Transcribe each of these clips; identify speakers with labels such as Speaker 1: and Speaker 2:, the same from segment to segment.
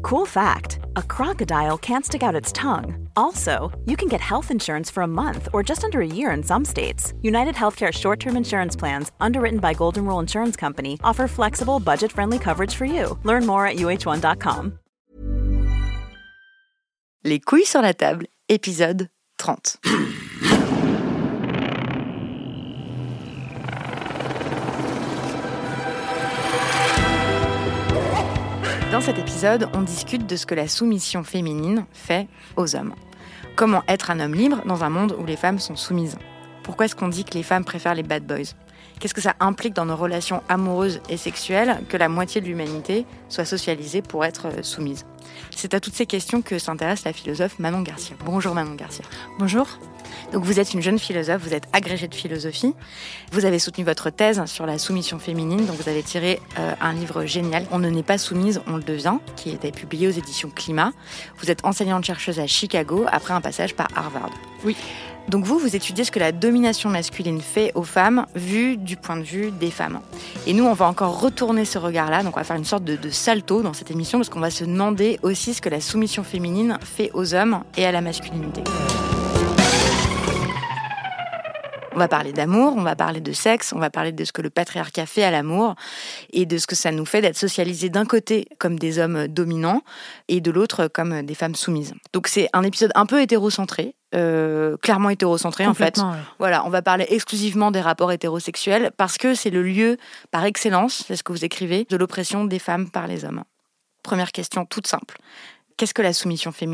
Speaker 1: Cool fact, a crocodile can't stick out its tongue. Also, you can get health insurance for a month or just under a year in some states. United Healthcare short-term insurance plans, underwritten by Golden Rule Insurance Company, offer flexible, budget-friendly coverage for you. Learn more at uh1.com.
Speaker 2: Les couilles sur la table, épisode 30. Dans cet épisode, on discute de ce que la soumission féminine fait aux hommes. Comment être un homme libre dans un monde où les femmes sont soumises ? Pourquoi est-ce qu'on dit que les femmes préfèrent les bad boys ? Qu'est-ce que ça implique dans nos relations amoureuses et sexuelles que la moitié de l'humanité soit socialisée pour être soumise ? C'est à toutes ces questions que s'intéresse la philosophe Manon Garcia. Bonjour Manon Garcia.
Speaker 3: Bonjour.
Speaker 2: Donc vous êtes une jeune philosophe, vous êtes agrégée de philosophie. Vous avez soutenu votre thèse sur la soumission féminine, donc vous avez tiré un livre génial, On ne naît pas soumise, on le devient, qui était publié aux éditions Climat. Vous êtes enseignante-chercheuse à Chicago, après un passage par Harvard.
Speaker 3: Oui.
Speaker 2: Donc vous étudiez ce que la domination masculine fait aux femmes, vu du point de vue des femmes. Et nous, on va encore retourner ce regard-là, donc on va faire une sorte de salto dans cette émission, parce qu'on va se demander aussi ce que la soumission féminine fait aux hommes et à la masculinité. On va parler d'amour, on va parler de sexe, on va parler de ce que le patriarcat fait à l'amour et de ce que ça nous fait d'être socialisés d'un côté comme des hommes dominants et de l'autre comme des femmes soumises. Donc c'est un épisode un peu hétérocentré, clairement hétérocentré en fait.
Speaker 3: Ouais.
Speaker 2: Voilà, on va parler exclusivement des rapports hétérosexuels parce que c'est le lieu par excellence, c'est ce que vous écrivez, de l'oppression des femmes par les hommes. Première question toute simple. Qu'est-ce que la soumission féminine ?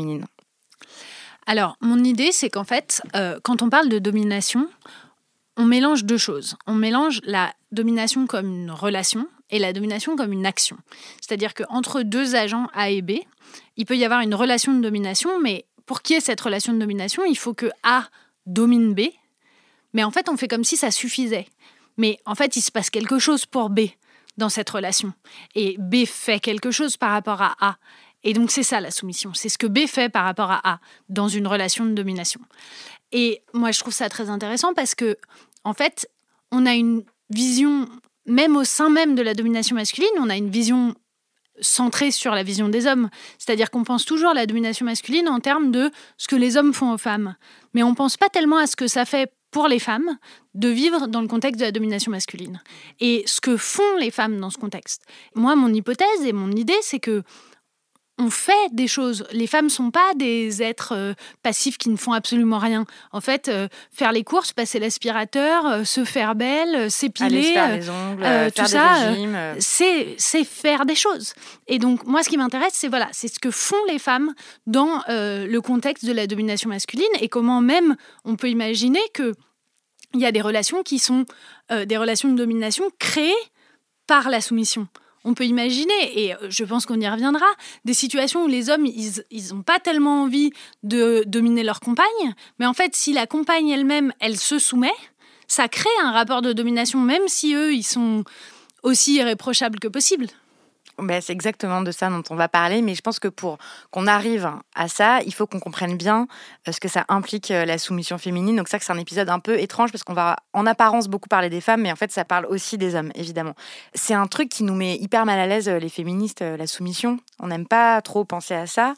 Speaker 3: Alors, mon idée, c'est qu'en fait, quand on parle de domination, on mélange deux choses. On mélange la domination comme une relation et la domination comme une action. C'est-à-dire qu'entre deux agents A et B, il peut y avoir une relation de domination, mais pour qu'il y ait cette relation de domination, il faut que A domine B. Mais en fait, on fait comme si ça suffisait. Mais en fait, il se passe quelque chose pour B dans cette relation. Et B fait quelque chose par rapport à A. Et donc, c'est ça la soumission. C'est ce que B fait par rapport à A dans une relation de domination. Et moi, je trouve ça très intéressant parce que, en fait, on a une vision, même au sein même de la domination masculine, on a une vision centrée sur la vision des hommes. C'est-à-dire qu'on pense toujours la domination masculine en termes de ce que les hommes font aux femmes. Mais on ne pense pas tellement à ce que ça fait pour les femmes de vivre dans le contexte de la domination masculine. Et ce que font les femmes dans ce contexte. Moi, mon hypothèse et mon idée, c'est que on fait des choses. Les femmes ne sont pas des êtres passifs qui ne font absolument rien. En fait, faire les courses, passer l'aspirateur, se faire belle, s'épiler,
Speaker 2: aller se faire les ongles,
Speaker 3: tout
Speaker 2: faire
Speaker 3: ça,
Speaker 2: des régimes.
Speaker 3: C'est faire des choses. Et donc, moi, ce qui m'intéresse, c'est ce que font les femmes dans le contexte de la domination masculine et comment même on peut imaginer qu'il y a des relations qui sont des relations de domination créées par la soumission. On peut imaginer, et je pense qu'on y reviendra, des situations où les hommes, ils n'ont pas tellement envie de dominer leur compagne, mais en fait, si la compagne elle-même, elle se soumet, ça crée un rapport de domination, même si eux, ils sont aussi irréprochables que possible.
Speaker 2: Ben, c'est exactement de ça dont on va parler, mais je pense que pour qu'on arrive à ça, il faut qu'on comprenne bien ce que ça implique la soumission féminine. Donc ça, c'est un épisode un peu étrange parce qu'on va en apparence beaucoup parler des femmes, mais en fait, ça parle aussi des hommes, évidemment. C'est un truc qui nous met hyper mal à l'aise, les féministes, la soumission. On n'aime pas trop penser à ça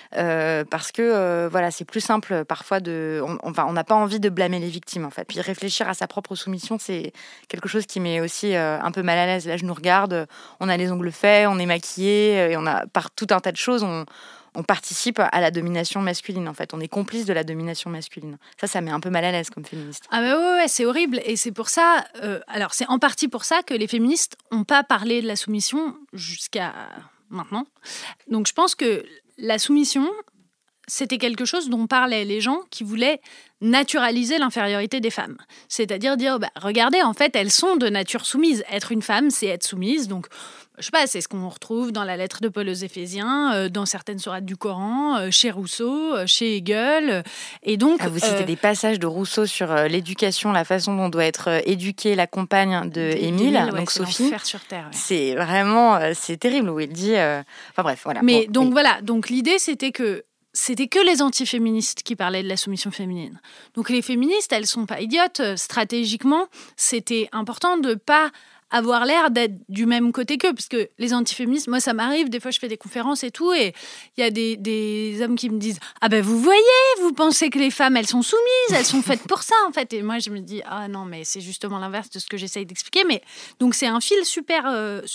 Speaker 2: parce que voilà, c'est plus simple parfois on n'a pas envie de blâmer les victimes, en fait. Puis réfléchir à sa propre soumission, c'est quelque chose qui met aussi un peu mal à l'aise. Là, je nous regarde, on a les ongles faits, on est maquillé et on a par tout un tas de choses, on participe à la domination masculine, en fait. On est complice de la domination masculine. Ça met un peu mal à l'aise comme féministe.
Speaker 3: Ah bah ouais, c'est horrible. Et c'est pour ça, alors c'est en partie pour ça que les féministes n'ont pas parlé de la soumission jusqu'à maintenant. Donc je pense que la soumission, c'était quelque chose dont parlaient les gens qui voulaient naturaliser l'infériorité des femmes. C'est-à-dire dire, regardez, en fait, elles sont de nature soumise. Être une femme, c'est être soumise. Donc, je sais pas, c'est ce qu'on retrouve dans la lettre de Paul aux Éphésiens, dans certaines sourates du Coran, chez Rousseau, chez Hegel. Et donc,
Speaker 2: vous citez des passages de Rousseau sur l'éducation, la façon dont doit être éduquée la compagne de Émile, donc Sophie.
Speaker 3: L'enfer sur terre. Ouais.
Speaker 2: C'est vraiment, c'est terrible où il dit. Enfin bref, voilà.
Speaker 3: Mais bon, donc voilà, donc l'idée c'était que les antiféministes qui parlaient de la soumission féminine. Donc les féministes, elles sont pas idiotes. Stratégiquement, c'était important de pas avoir l'air d'être du même côté qu'eux, parce que les antiféministes, moi ça m'arrive, des fois je fais des conférences et tout, et il y a des hommes qui me disent « Ah ben vous voyez, vous pensez que les femmes elles sont soumises, elles sont faites pour ça en fait ». Et moi je me dis « Ah non, mais c'est justement l'inverse de ce que j'essaye d'expliquer ». Mais donc c'est un fil super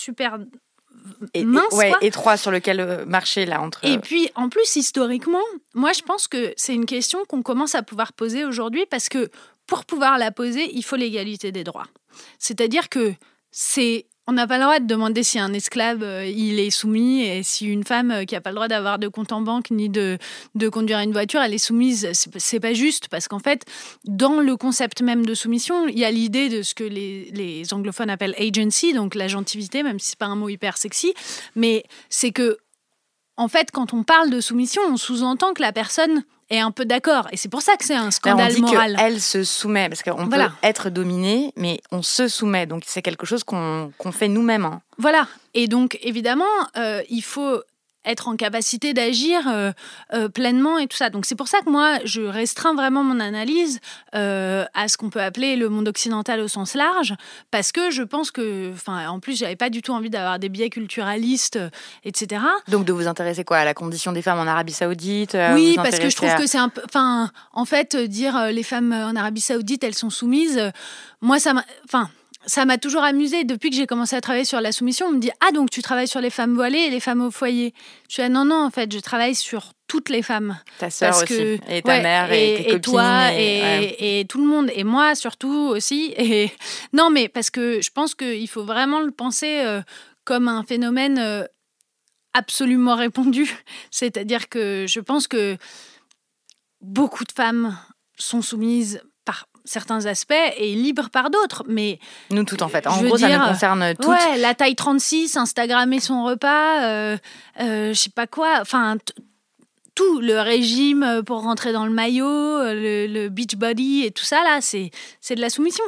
Speaker 3: mince,
Speaker 2: étroit sur lequel marcher là entre.
Speaker 3: Et puis en plus historiquement, moi je pense que c'est une question qu'on commence à pouvoir poser aujourd'hui, parce que pour pouvoir la poser, il faut l'égalité des droits. C'est-à-dire que on n'a pas le droit de demander si un esclave il est soumis, et si une femme qui n'a pas le droit d'avoir de compte en banque ni de conduire une voiture, elle est soumise. C'est pas juste, parce qu'en fait, dans le concept même de soumission, il y a l'idée de ce que les anglophones appellent agency, donc l'agentivité, même si c'est pas un mot hyper sexy, mais c'est que en fait, quand on parle de soumission, on sous-entend que la personne est un peu d'accord. Et c'est pour ça que c'est un scandale moral.
Speaker 2: Elle se soumet, parce qu'on peut être dominé, mais on se soumet. Donc, c'est quelque chose qu'on fait nous-mêmes. Hein.
Speaker 3: Voilà. Et donc, évidemment, il faut être en capacité d'agir pleinement et tout ça. Donc, c'est pour ça que moi, je restreins vraiment mon analyse à ce qu'on peut appeler le monde occidental au sens large, parce que je pense que, en plus, j'avais pas du tout envie d'avoir des biais culturalistes, etc.
Speaker 2: Donc, de vous intéresser à la condition des femmes en Arabie Saoudite
Speaker 3: Oui, parce que je trouve que c'est un peu... en fait, dire les femmes en Arabie Saoudite, elles sont soumises, moi, ça m'a toujours amusée. Depuis que j'ai commencé à travailler sur la soumission, on me dit « Ah, donc tu travailles sur les femmes voilées et les femmes au foyer ?» Je suis « Ah non, en fait, je travaille sur toutes les femmes. »
Speaker 2: Ta sœur aussi, et ta mère, et tes copines.
Speaker 3: Et toi, et tout le monde, et moi surtout aussi. Et... Non, mais parce que je pense qu'il faut vraiment le penser comme un phénomène absolument répandu. C'est-à-dire que je pense que beaucoup de femmes sont soumises par certains aspects et libres par d'autres, mais...
Speaker 2: Nous toutes, en fait. En gros, ça nous concerne toutes.
Speaker 3: Ouais, la taille 36, Instagrammer son repas, je sais pas quoi, tout, le régime pour rentrer dans le maillot, le beach body et tout ça, là, c'est de la soumission.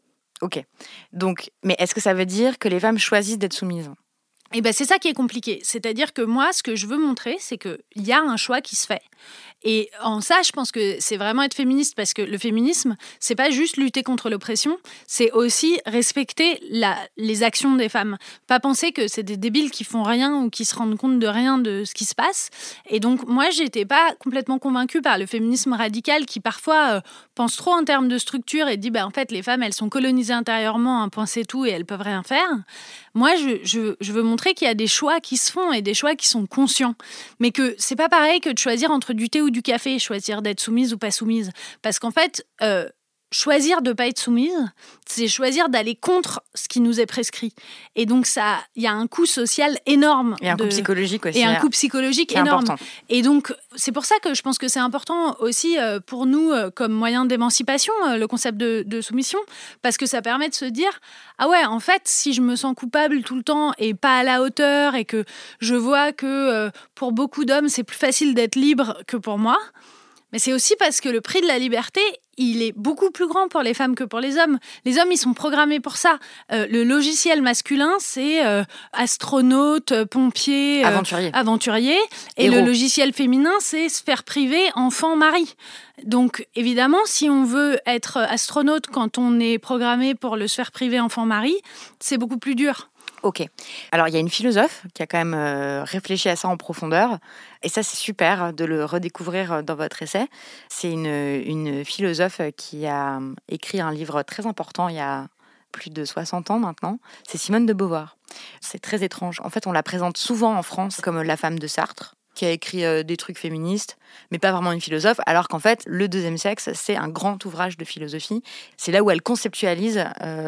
Speaker 2: Ok. Donc, mais est-ce que ça veut dire que les femmes choisissent d'être soumises ?
Speaker 3: Eh ben, c'est ça qui est compliqué. C'est-à-dire que moi, ce que je veux montrer, c'est qu'il y a un choix qui se fait. Et en ça, je pense que c'est vraiment être féministe, parce que le féminisme, c'est pas juste lutter contre l'oppression, c'est aussi respecter les actions des femmes. Pas penser que c'est des débiles qui font rien ou qui se rendent compte de rien de ce qui se passe. Et donc, moi, j'étais pas complètement convaincue par le féminisme radical qui, parfois, pense trop en termes de structure et dit, en fait, les femmes, elles sont colonisées intérieurement, un point c'est tout, et elles peuvent rien faire. Moi, je veux montrer qu'il y a des choix qui se font et des choix qui sont conscients. Mais que c'est pas pareil que de choisir entre du thé ou du café, choisir d'être soumise ou pas soumise. Parce qu'en fait, choisir de ne pas être soumise, c'est choisir d'aller contre ce qui nous est prescrit. Et donc, il y a un coût social énorme.
Speaker 2: Et un coût psychologique aussi.
Speaker 3: Et un coût psychologique énorme.
Speaker 2: Important.
Speaker 3: Et donc, c'est pour ça que je pense que c'est important aussi pour nous, comme moyen d'émancipation, le concept de soumission, parce que ça permet de se dire, ah ouais, en fait, si je me sens coupable tout le temps et pas à la hauteur, et que je vois que pour beaucoup d'hommes, c'est plus facile d'être libre que pour moi, mais c'est aussi parce que le prix de la liberté, il est beaucoup plus grand pour les femmes que pour les hommes. Les hommes, ils sont programmés pour ça. Le logiciel masculin, c'est astronaute, pompier, aventurier. Et
Speaker 2: Héros.
Speaker 3: Le logiciel féminin, c'est sphère privée, enfant, mari. Donc, évidemment, si on veut être astronaute quand on est programmé pour le sphère privée, enfant, mari, c'est beaucoup plus dur.
Speaker 2: Ok. Alors, il y a une philosophe qui a quand même réfléchi à ça en profondeur. Et ça, c'est super de le redécouvrir dans votre essai. C'est une philosophe qui a écrit un livre très important il y a plus de 60 ans maintenant. C'est Simone de Beauvoir. C'est très étrange. En fait, on la présente souvent en France comme la femme de Sartre, qui a écrit des trucs féministes, mais pas vraiment une philosophe, alors qu'en fait, Le deuxième sexe, c'est un grand ouvrage de philosophie. C'est là où elle conceptualise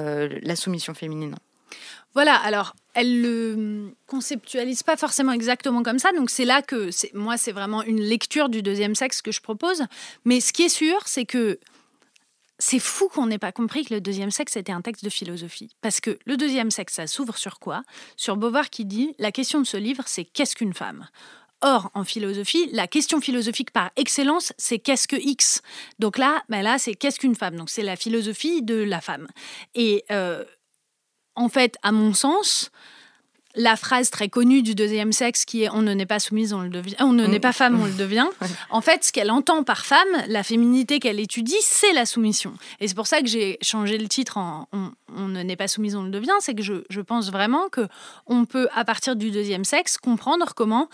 Speaker 2: la soumission féminine.
Speaker 3: Voilà, alors, elle le conceptualise pas forcément exactement comme ça, donc c'est là que, moi, c'est vraiment une lecture du deuxième sexe que je propose. Mais ce qui est sûr, c'est que c'est fou qu'on n'ait pas compris que le deuxième sexe était un texte de philosophie. Parce que le deuxième sexe, ça s'ouvre sur quoi ? Sur Beauvoir qui dit « La question de ce livre, c'est qu'est-ce qu'une femme ?» Or, en philosophie, la question philosophique par excellence, c'est qu'est-ce que X ? Donc là, c'est qu'est-ce qu'une femme ? Donc c'est la philosophie de la femme. Et en fait, à mon sens, la phrase très connue du deuxième sexe qui est « on ne naît pas soumise, on le devient », on ne naît pas femme, on le devient. En fait, ce qu'elle entend par femme, la féminité qu'elle étudie, c'est la soumission. Et c'est pour ça que j'ai changé le titre en « on ne naît pas soumise, on le devient », c'est que je pense vraiment qu'on peut, à partir du deuxième sexe, comprendre comment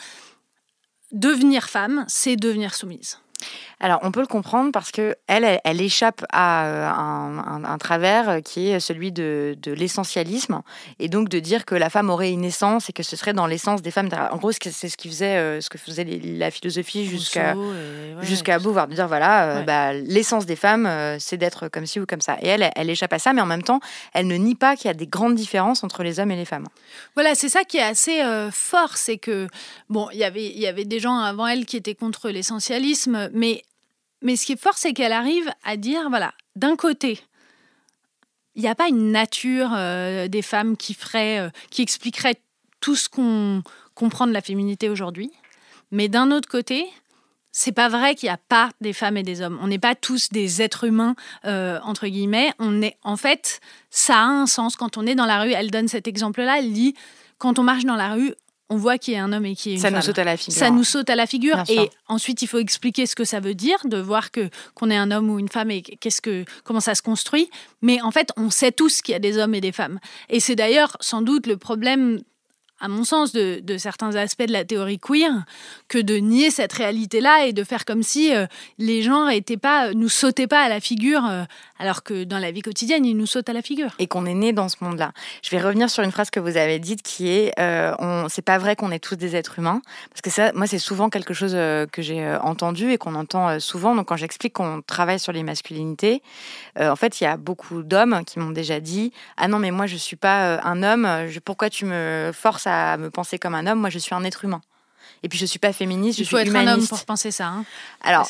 Speaker 3: devenir femme, c'est devenir soumise.
Speaker 2: Alors, on peut le comprendre parce qu'elle échappe à un travers qui est celui de l'essentialisme, et donc de dire que la femme aurait une essence et que ce serait dans l'essence des femmes. En gros, c'est ce que faisait la philosophie jusqu'à Beauvoir, de dire l'essence des femmes, c'est d'être comme ci ou comme ça. Et elle échappe à ça, mais en même temps, elle ne nie pas qu'il y a des grandes différences entre les hommes et les femmes.
Speaker 3: Voilà, c'est ça qui est assez fort, c'est que, il y avait des gens avant elle qui étaient contre l'essentialisme, mais ce qui est fort, c'est qu'elle arrive à dire, voilà, d'un côté, il n'y a pas une nature des femmes qui expliquerait tout ce qu'on comprend de la féminité aujourd'hui. Mais d'un autre côté, c'est pas vrai qu'il n'y a pas des femmes et des hommes. On n'est pas tous des êtres humains, entre guillemets. En fait, ça a un sens. Quand on est dans la rue, elle donne cet exemple-là, elle dit, quand on marche dans la rue, on voit qu'il y a un homme et qu'il y a une femme.
Speaker 2: Ça nous saute à la figure.
Speaker 3: Ça nous saute à la figure.
Speaker 2: Bien sûr.
Speaker 3: Et ensuite, il faut expliquer ce que ça veut dire, de voir qu'on est un homme ou une femme et comment ça se construit. Mais en fait, on sait tous qu'il y a des hommes et des femmes. Et c'est d'ailleurs sans doute le problème, à mon sens, de certains aspects de la théorie queer, que de nier cette réalité-là et de faire comme si les gens nous sautaient pas à la figure, alors que dans la vie quotidienne, ils nous sautent à la figure.
Speaker 2: Et qu'on est né dans ce monde-là. Je vais revenir sur une phrase que vous avez dite qui est c'est pas vrai qu'on est tous des êtres humains. Parce que ça, moi, c'est souvent quelque chose que j'ai entendu et qu'on entend souvent. Donc, quand j'explique qu'on travaille sur les masculinités, en fait, il y a beaucoup d'hommes qui m'ont déjà dit « Ah non, mais moi, je suis pas un homme. Pourquoi tu me forces à me penser comme un homme? Moi, je suis un être humain. » Et puis, je ne suis pas féministe, je suis humaniste.
Speaker 3: Il faut être un homme pour penser ça. Hein.
Speaker 2: Alors,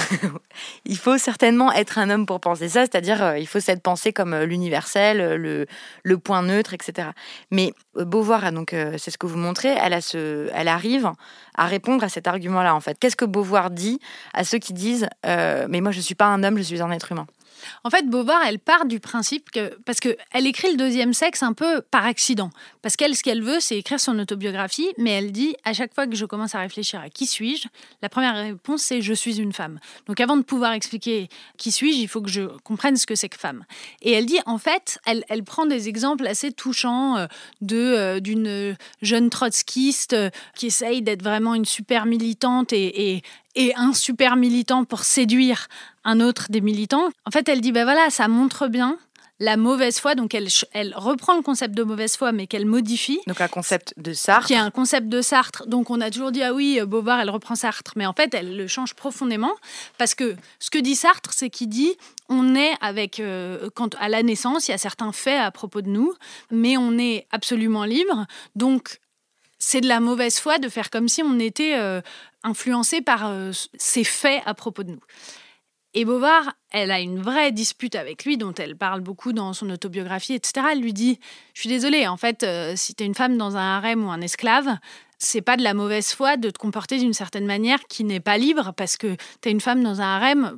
Speaker 2: il faut certainement être un homme pour penser ça, c'est-à-dire il faut s'être pensé comme l'universel, le point neutre, etc. Mais Beauvoir, donc, c'est ce que vous montrez, elle arrive à répondre à cet argument-là, en fait. Qu'est-ce que Beauvoir dit à ceux qui disent « Mais moi, je ne suis pas un homme, je suis un être humain ».
Speaker 3: En fait, Beauvoir, elle part du principe parce qu'elle écrit le deuxième sexe un peu par accident. Parce qu'elle, ce qu'elle veut, c'est écrire son autobiographie, mais elle dit, à chaque fois que je commence à réfléchir à qui suis-je, la première réponse, c'est « je suis une femme ». Donc avant de pouvoir expliquer qui suis-je, il faut que je comprenne ce que c'est que femme. Et elle dit, en fait, elle prend des exemples assez touchants d'une jeune trotskiste qui essaye d'être vraiment une super militante et un super militant pour séduire un autre des militants. En fait, elle dit, ça montre bien la mauvaise foi. Donc, elle reprend le concept de mauvaise foi, mais qu'elle modifie.
Speaker 2: Donc, un concept de Sartre.
Speaker 3: Qui est un concept de Sartre. Donc, on a toujours dit, ah oui, Beauvoir, elle reprend Sartre. Mais en fait, elle le change profondément. Parce que ce que dit Sartre, c'est qu'il dit, on est avec, quand à la naissance, il y a certains faits à propos de nous, mais on est absolument libre. Donc, c'est de la mauvaise foi de faire comme si on était influencé par ces faits à propos de nous. Et Beauvoir, elle a une vraie dispute avec lui, dont elle parle beaucoup dans son autobiographie, etc. Elle lui dit, je suis désolée, en fait, si t'es une femme dans un harem ou un esclave, c'est pas de la mauvaise foi de te comporter d'une certaine manière qui n'est pas libre, parce que t'es une femme dans un harem,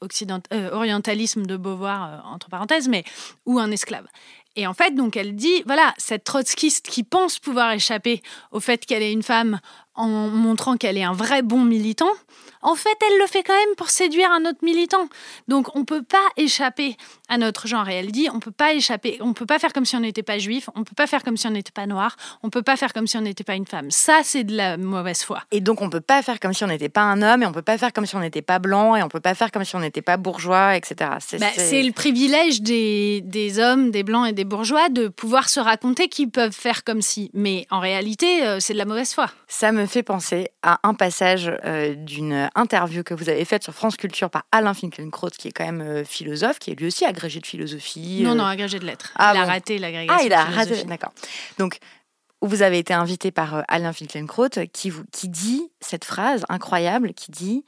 Speaker 3: orientalisme de Beauvoir, entre parenthèses, ou un esclave. Et en fait, donc, elle dit, cette trotskiste qui pense pouvoir échapper au fait qu'elle est une femme en montrant qu'elle est un vrai bon militant, en fait, elle le fait quand même pour séduire un autre militant. Donc, on ne peut pas échapper à notre genre. Et elle dit, on ne peut pas échapper, on ne peut pas faire comme si on n'était pas juif, on ne peut pas faire comme si on n'était pas noir, on ne peut pas faire comme si on n'était pas une femme. Ça, c'est de la mauvaise foi.
Speaker 2: Et donc, on ne peut pas faire comme si on n'était pas un homme, et on ne peut pas faire comme si on n'était pas blanc, et on ne peut pas faire comme si on n'était pas bourgeois, etc.
Speaker 3: C'est le privilège des hommes, des blancs et des bourgeois de pouvoir se raconter qu'ils peuvent faire comme si. Mais en réalité, c'est de la mauvaise foi.
Speaker 2: Ça me fait penser à un passage d'une interview que vous avez faite sur France Culture par Alain Finkielkraut, qui est quand même philosophe, qui est lui aussi agrégé de philosophie.
Speaker 3: Non, agrégé de lettres. Il a raté l'agrégation de philosophie. Ah, il a raté,
Speaker 2: d'accord. Donc, vous avez été invité par Alain Finkielkraut, qui dit cette phrase incroyable, qui dit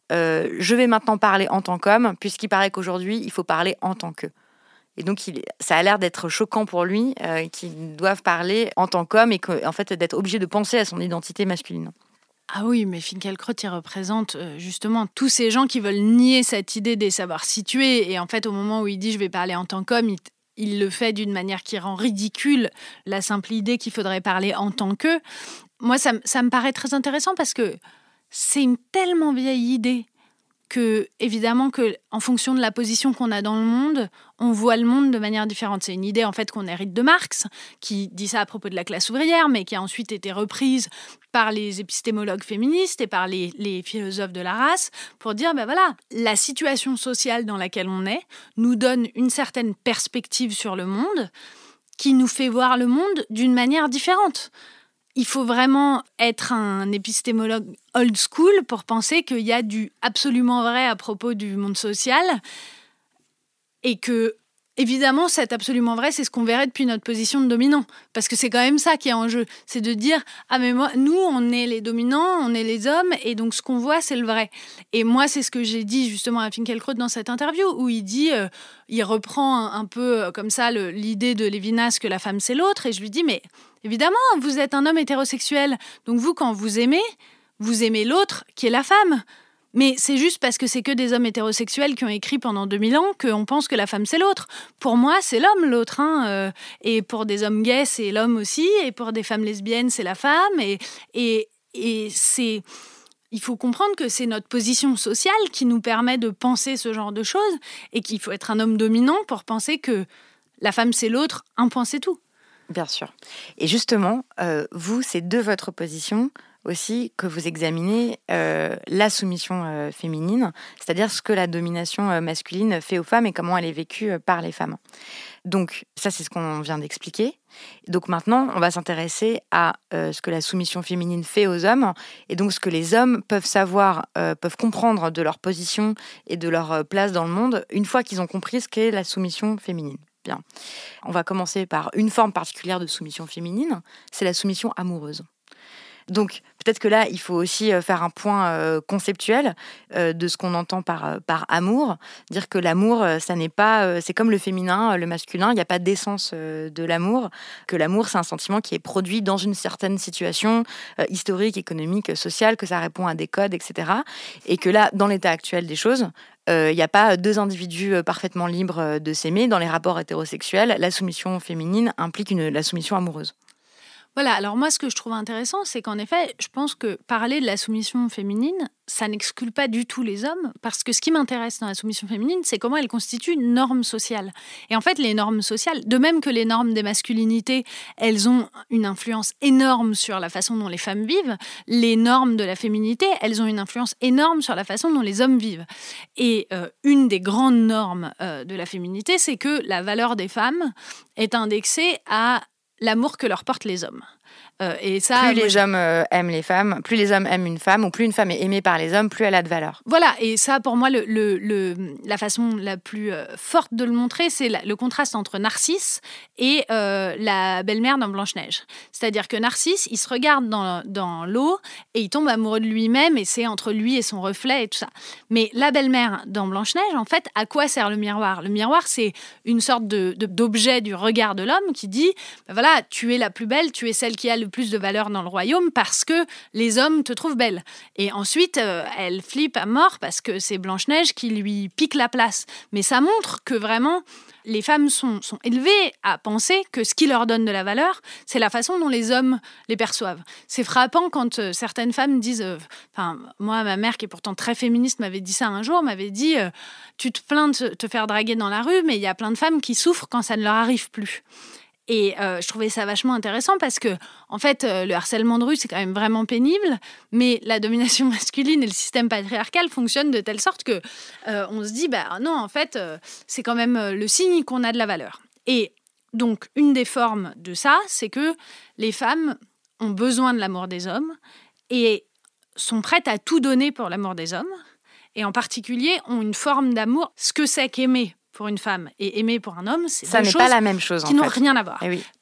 Speaker 2: je vais maintenant parler en tant qu'homme, puisqu'il paraît qu'aujourd'hui, il faut parler en tant que. Et donc, ça a l'air d'être choquant pour lui qu'ils doivent parler en tant qu'homme et en fait, d'être obligé de penser à son identité masculine.
Speaker 3: Ah oui, mais Finkielkraut, il représente justement tous ces gens qui veulent nier cette idée des savoirs situés. Et en fait, au moment où il dit « je vais parler en tant qu'homme », il le fait d'une manière qui rend ridicule la simple idée qu'il faudrait parler en tant que. Moi, ça me paraît très intéressant parce que c'est une tellement vieille idée que, évidemment, en fonction de la position qu'on a dans le monde, on voit le monde de manière différente. C'est une idée, en fait, qu'on hérite de Marx, qui dit ça à propos de la classe ouvrière, mais qui a ensuite été reprise par les épistémologues féministes et par les philosophes de la race, pour dire, voilà, la situation sociale dans laquelle on est nous donne une certaine perspective sur le monde qui nous fait voir le monde d'une manière différente. Il faut vraiment être un épistémologue old school pour penser qu'il y a du absolument vrai à propos du monde social et que, évidemment, cet absolument vrai, c'est ce qu'on verrait depuis notre position de dominant. Parce que c'est quand même ça qui est en jeu. C'est de dire « Ah, mais moi, nous, on est les dominants, on est les hommes, et donc ce qu'on voit, c'est le vrai. » Et moi, c'est ce que j'ai dit justement à Finkielkraut dans cette interview, où il dit, il reprend un peu comme ça l'idée de Lévinas que la femme, c'est l'autre, et je lui dis « Mais évidemment, vous êtes un homme hétérosexuel, donc vous, quand vous aimez l'autre qui est la femme. » Mais c'est juste parce que c'est que des hommes hétérosexuels qui ont écrit pendant 2000 ans qu'on pense que la femme, c'est l'autre. Pour moi, c'est l'homme, l'autre. Et pour des hommes gays, c'est l'homme aussi. Et pour des femmes lesbiennes, c'est la femme. Et c'est... Il faut comprendre que c'est notre position sociale qui nous permet de penser ce genre de choses et qu'il faut être un homme dominant pour penser que la femme, c'est l'autre, un point, c'est tout.
Speaker 2: Bien sûr. Et justement, vous, c'est de votre position aussi que vous examinez la soumission féminine, c'est-à-dire ce que la domination masculine fait aux femmes et comment elle est vécue par les femmes. Donc ça, c'est ce qu'on vient d'expliquer. Donc maintenant, on va s'intéresser à ce que la soumission féminine fait aux hommes et donc ce que les hommes peuvent savoir, peuvent comprendre de leur position et de leur place dans le monde une fois qu'ils ont compris ce qu'est la soumission féminine. Bien. On va commencer par une forme particulière de soumission féminine, c'est la soumission amoureuse. Donc, peut-être que là, il faut aussi faire un point conceptuel de ce qu'on entend par amour. Dire que l'amour, ça n'est pas... c'est comme le féminin, le masculin, il n'y a pas d'essence de l'amour. Que l'amour, c'est un sentiment qui est produit dans une certaine situation historique, économique, sociale, que ça répond à des codes, etc. Et que là, dans l'état actuel des choses, il n'y a pas deux individus parfaitement libres de s'aimer. Dans les rapports hétérosexuels, la soumission féminine implique la soumission amoureuse.
Speaker 3: Voilà, alors moi, ce que je trouve intéressant, c'est qu'en effet, je pense que parler de la soumission féminine, ça n'exclut pas du tout les hommes, parce que ce qui m'intéresse dans la soumission féminine, c'est comment elle constitue une norme sociale. Et en fait, les normes sociales, de même que les normes des masculinités, elles ont une influence énorme sur la façon dont les femmes vivent, les normes de la féminité, elles ont une influence énorme sur la façon dont les hommes vivent. Et une des grandes normes de la féminité, c'est que la valeur des femmes est indexée à l'amour que leur portent les hommes. Et ça,
Speaker 2: plus les hommes aiment les femmes, plus les hommes aiment une femme, ou plus une femme est aimée par les hommes, plus elle a de valeur.
Speaker 3: Voilà, et ça, pour moi, la façon la plus forte de le montrer, c'est le contraste entre Narcisse et la belle-mère dans Blanche-Neige. C'est-à-dire que Narcisse, il se regarde dans l'eau et il tombe amoureux de lui-même, et c'est entre lui et son reflet et tout ça. Mais la belle-mère dans Blanche-Neige, en fait, à quoi sert le miroir ? Le miroir, c'est une sorte d'objet du regard de l'homme qui dit, voilà, tu es la plus belle, tu es celle qui a le plus de valeur dans le royaume parce que les hommes te trouvent belle. Et ensuite, elle flippe à mort parce que c'est Blanche-Neige qui lui pique la place. Mais ça montre que vraiment, les femmes sont élevées à penser que ce qui leur donne de la valeur, c'est la façon dont les hommes les perçoivent. C'est frappant quand certaines femmes disent... moi, ma mère, qui est pourtant très féministe, m'avait dit ça un jour, m'avait dit tu te plains de te faire draguer dans la rue, mais il y a plein de femmes qui souffrent quand ça ne leur arrive plus. Et je trouvais ça vachement intéressant parce que, en fait, le harcèlement de rue, c'est quand même vraiment pénible, mais la domination masculine et le système patriarcal fonctionnent de telle sorte que on se dit, non, en fait, c'est quand même le signe qu'on a de la valeur. Et donc, une des formes de ça, c'est que les femmes ont besoin de l'amour des hommes et sont prêtes à tout donner pour l'amour des hommes, et en particulier ont une forme d'amour. Ce que c'est qu'aimer pour une femme et aimer pour un homme, c'est
Speaker 2: ça
Speaker 3: deux
Speaker 2: n'est
Speaker 3: choses
Speaker 2: pas la même chose,
Speaker 3: qui n'ont rien à voir.
Speaker 2: Oui.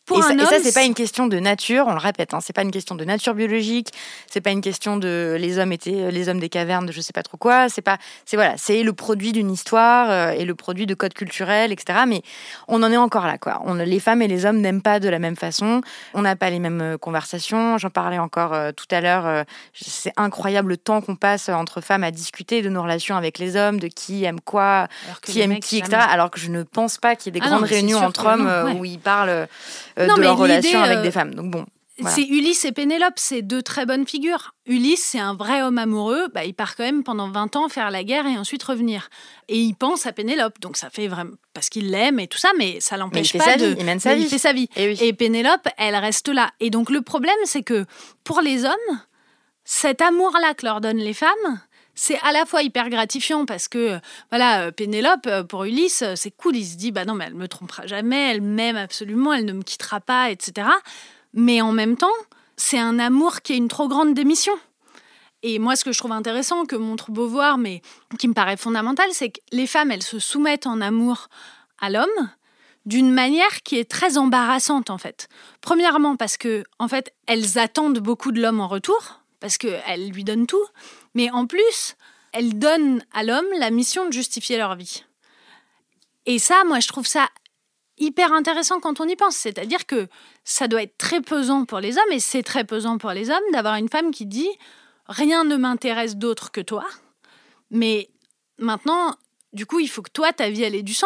Speaker 3: Pour un homme,
Speaker 2: et ça, c'est pas une question de nature, on le répète, c'est pas une question de nature biologique, c'est pas une question de les hommes étaient les hommes des cavernes de je sais pas trop quoi, c'est le produit d'une histoire et le produit de codes culturels, etc. Mais on en est encore là, quoi. Les femmes et les hommes n'aiment pas de la même façon, on n'a pas les mêmes conversations. J'en parlais encore tout à l'heure, c'est incroyable le temps qu'on passe entre femmes à discuter de nos relations avec les hommes, de qui aime quoi, qui aime qui, etc. Alors que je ne pense pas qu'il y ait des grandes réunions entre hommes où ils parlent de leur relation avec des femmes. Donc bon. Voilà.
Speaker 3: C'est Ulysse et Pénélope, c'est deux très bonnes figures. Ulysse, c'est un vrai homme amoureux. Il part quand même pendant 20 ans faire la guerre et ensuite revenir. Et il pense à Pénélope, donc ça fait vraiment parce qu'il l'aime et tout ça, mais ça l'empêche pas de.
Speaker 2: Il mène sa vie.
Speaker 3: Il fait sa vie. Et Pénélope, elle reste là. Et donc le problème, c'est que pour les hommes, cet amour-là que leur donnent les femmes, c'est à la fois hyper gratifiant parce que, Pénélope, pour Ulysse, c'est cool. Il se dit, non, mais elle me trompera jamais, elle m'aime absolument, elle ne me quittera pas, etc. Mais en même temps, c'est un amour qui est une trop grande démission. Et moi, ce que je trouve intéressant, que montre Beauvoir, mais qui me paraît fondamental, c'est que les femmes, elles se soumettent en amour à l'homme d'une manière qui est très embarrassante, en fait. Premièrement, parce que, en fait, elles attendent beaucoup de l'homme en retour, parce qu'elles lui donnent tout. Mais en plus, elles donnent à l'homme la mission de justifier leur vie. Et ça, moi, je trouve ça hyper intéressant quand on y pense. C'est-à-dire que ça doit être très pesant pour les hommes, et c'est très pesant pour les hommes d'avoir une femme qui dit « Rien ne m'intéresse d'autre que toi, mais maintenant, du coup, il faut que toi, ta vie, elle ait du sens. »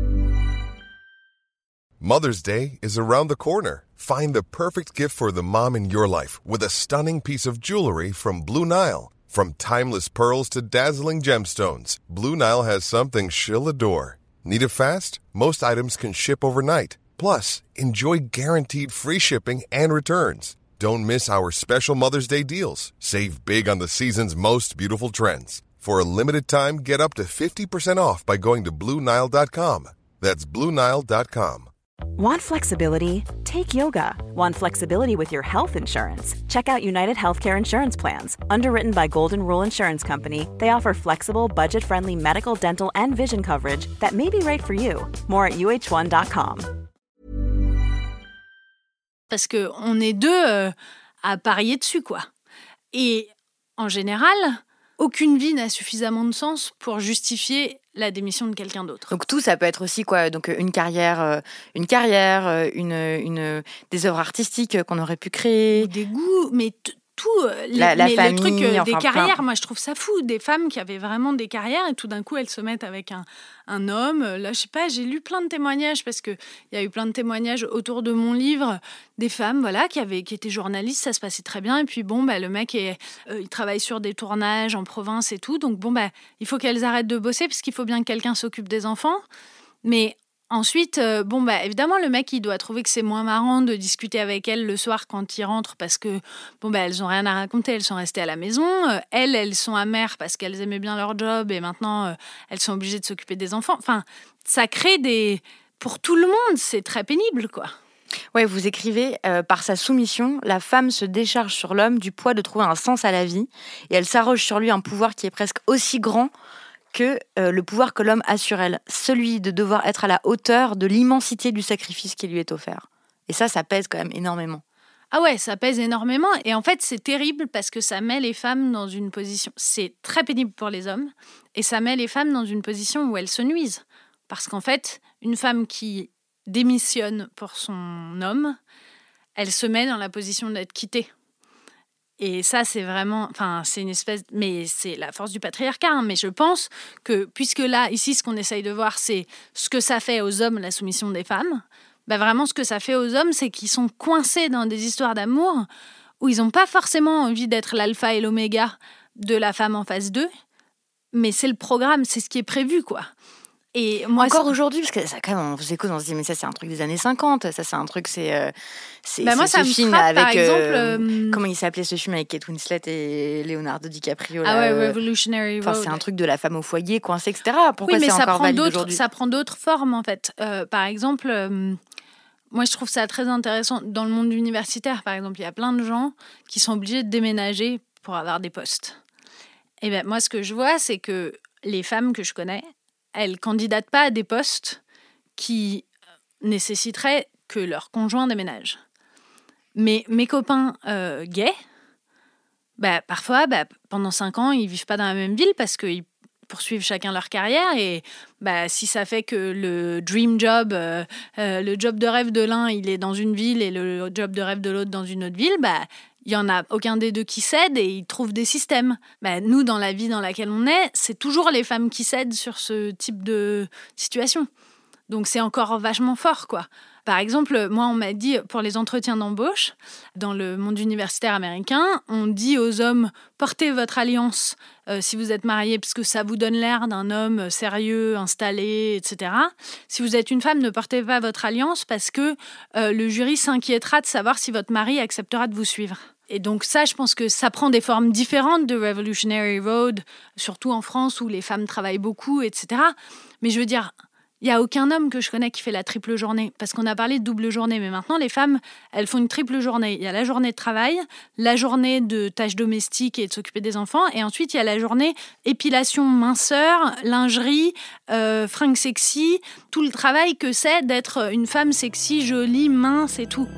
Speaker 4: Mother's Day is around the corner. Find the perfect gift for the mom in your life with a stunning piece of jewelry from Blue Nile. From timeless pearls to dazzling gemstones, Blue Nile has something she'll adore. Need it fast? Most items can ship overnight. Plus, enjoy guaranteed free shipping and returns. Don't miss our special Mother's Day deals. Save big on the season's most beautiful trends. For a limited time, get up to 50% off by going to BlueNile.com. That's BlueNile.com.
Speaker 1: Want flexibility? Take yoga. Want flexibility with your health insurance? Check out United Healthcare Insurance Plans. Underwritten by Golden Rule Insurance Company, they offer flexible, budget-friendly medical, dental, and vision coverage that may be right for you. More at uh1.com.
Speaker 3: Parce qu'on est deux à parier dessus, quoi. Et en général, aucune vie n'a suffisamment de sens pour justifier la démission de quelqu'un d'autre.
Speaker 2: Donc tout, ça peut être aussi quoi ? Donc une carrière, des œuvres artistiques qu'on aurait pu créer,
Speaker 3: ou des goûts, mais tout.
Speaker 2: La famille,
Speaker 3: le truc des carrières,
Speaker 2: plein.
Speaker 3: moi je trouve ça fou. Des femmes qui avaient vraiment des carrières et tout d'un coup elles se mettent avec un homme. Là, je sais pas, j'ai lu plein de témoignages parce qu'il y a eu plein de témoignages autour de mon livre des femmes qui étaient journalistes, ça se passait très bien. Et puis le mec, il travaille sur des tournages en province et tout. Donc il faut qu'elles arrêtent de bosser parce qu'il faut bien que quelqu'un s'occupe des enfants. Mais ensuite, évidemment, le mec, il doit trouver que c'est moins marrant de discuter avec elles le soir quand il rentre parce que, elles ont rien à raconter, elles sont restées à la maison. Elles sont amères parce qu'elles aimaient bien leur job et maintenant, elles sont obligées de s'occuper des enfants. Enfin, ça crée pour tout le monde, c'est très pénible, quoi.
Speaker 2: Ouais, vous écrivez, par sa soumission, la femme se décharge sur l'homme du poids de trouver un sens à la vie et elle s'arroge sur lui un pouvoir qui est presque aussi grand que le pouvoir que l'homme a sur elle, celui de devoir être à la hauteur de l'immensité du sacrifice qui lui est offert. Et ça pèse quand même énormément.
Speaker 3: Ah ouais, ça pèse énormément. Et en fait, c'est terrible parce que ça met les femmes dans une position... C'est très pénible pour les hommes. Et ça met les femmes dans une position où elles se nuisent. Parce qu'en fait, une femme qui démissionne pour son homme, elle se met dans la position d'être quittée. Et ça, c'est vraiment... c'est une espèce... Mais c'est la force du patriarcat. Mais je pense que, puisque là, ici, ce qu'on essaye de voir, c'est ce que ça fait aux hommes, la soumission des femmes. Vraiment, ce que ça fait aux hommes, c'est qu'ils sont coincés dans des histoires d'amour où ils n'ont pas forcément envie d'être l'alpha et l'oméga de la femme en face d'eux. Mais c'est le programme, c'est ce qui est prévu, quoi. Et moi,
Speaker 2: encore aujourd'hui, parce que ça, quand même, on vous écoute, on se dit, mais ça, c'est un truc des années 50. Ça, c'est un truc, c'est
Speaker 3: moi, ça
Speaker 2: ce
Speaker 3: me
Speaker 2: film
Speaker 3: frappe,
Speaker 2: avec...
Speaker 3: par exemple...
Speaker 2: comment il s'appelait ce film avec Kate Winslet et Leonardo DiCaprio
Speaker 3: Revolutionary Road.
Speaker 2: C'est un truc de la femme au foyer, coincée, etc. Pourquoi
Speaker 3: mais
Speaker 2: c'est encore valide aujourd'hui ?
Speaker 3: Ça prend d'autres formes, en fait. Par exemple, moi, je trouve ça très intéressant. Dans le monde universitaire, par exemple, il y a plein de gens qui sont obligés de déménager pour avoir des postes. Et moi, ce que je vois, c'est que les femmes que je connais, elles ne candidatent pas à des postes qui nécessiteraient que leur conjoint déménage. Mais mes copains gays, parfois, pendant 5 ans, ils vivent pas dans la même ville parce qu'ils poursuivent chacun leur carrière. Et si ça fait que le dream job, le job de rêve de l'un, il est dans une ville et le job de rêve de l'autre dans une autre ville, il n'y en a aucun des deux qui cède et ils trouvent des systèmes. Nous, dans la vie dans laquelle on est, c'est toujours les femmes qui cèdent sur ce type de situation. Donc, c'est encore vachement fort, quoi. Par exemple, moi, on m'a dit, pour les entretiens d'embauche, dans le monde universitaire américain, on dit aux hommes, portez votre alliance si vous êtes mariés, parce que ça vous donne l'air d'un homme sérieux, installé, etc. Si vous êtes une femme, ne portez pas votre alliance parce que le jury s'inquiétera de savoir si votre mari acceptera de vous suivre. Et donc ça, je pense que ça prend des formes différentes de Revolutionary Road, surtout en France où les femmes travaillent beaucoup, etc. Mais je veux dire, il n'y a aucun homme que je connais qui fait la triple journée, parce qu'on a parlé de double journée, mais maintenant les femmes, elles font une triple journée. Il y a la journée de travail, la journée de tâches domestiques et de s'occuper des enfants, et ensuite il y a la journée épilation, minceur, lingerie, fringues sexy, tout le travail que c'est d'être une femme sexy, jolie, mince et tout.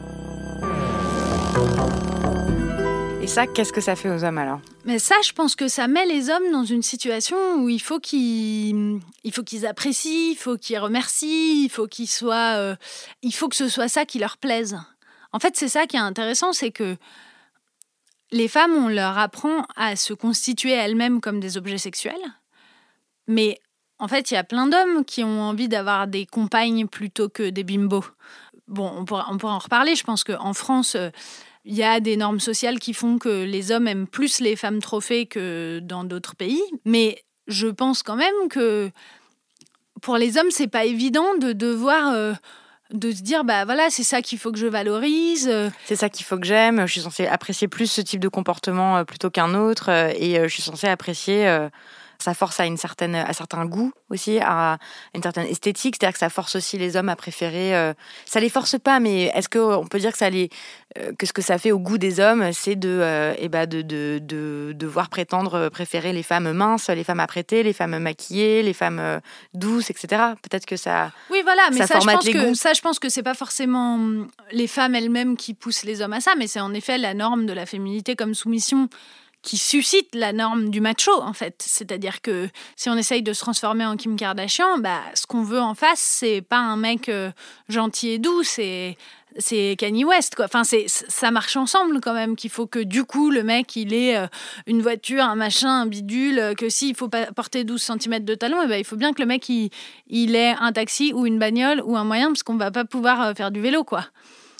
Speaker 2: Et ça, qu'est-ce que ça fait aux hommes alors ?
Speaker 3: Mais ça, je pense que ça met les hommes dans une situation où il faut qu'ils apprécient, il faut qu'ils remercient, il faut que ce soit ça qui leur plaise. En fait, c'est ça qui est intéressant, c'est que les femmes, on leur apprend à se constituer elles-mêmes comme des objets sexuels. Mais en fait, il y a plein d'hommes qui ont envie d'avoir des compagnes plutôt que des bimbos. Bon, on pourra en reparler. Je pense qu'en France, il y a des normes sociales qui font que les hommes aiment plus les femmes trophées que dans d'autres pays. Mais je pense quand même que pour les hommes, c'est pas évident de devoir... de se dire, voilà, c'est ça qu'il faut que je valorise.
Speaker 2: C'est ça qu'il faut que j'aime. Je suis censée apprécier plus ce type de comportement plutôt qu'un autre. Et je suis censée apprécier sa force à certains goûts aussi, à une certaine esthétique. C'est-à-dire que ça force aussi les hommes à préférer... ça les force pas, mais est-ce qu'on peut dire que que ce que ça fait au goût des hommes, c'est de devoir préférer les femmes minces, les femmes apprêtées, les femmes maquillées, les femmes douces, etc. Peut-être que ça...
Speaker 3: Oui, voilà, mais ça,
Speaker 2: je
Speaker 3: pense que c'est pas forcément les femmes elles-mêmes qui poussent les hommes à ça, mais c'est en effet la norme de la féminité comme soumission qui suscite la norme du macho, en fait. C'est-à-dire que si on essaye de se transformer en Kim Kardashian, ce qu'on veut en face, c'est pas un mec gentil et doux, c'est Kanye West, quoi. Enfin, ça marche ensemble, quand même, qu'il faut que, du coup, le mec, il ait une voiture, un machin, un bidule, que s'il faut pas porter 12 cm de talons, il faut bien que le mec, il ait un taxi ou une bagnole ou un moyen, parce qu'on va pas pouvoir faire du vélo, quoi.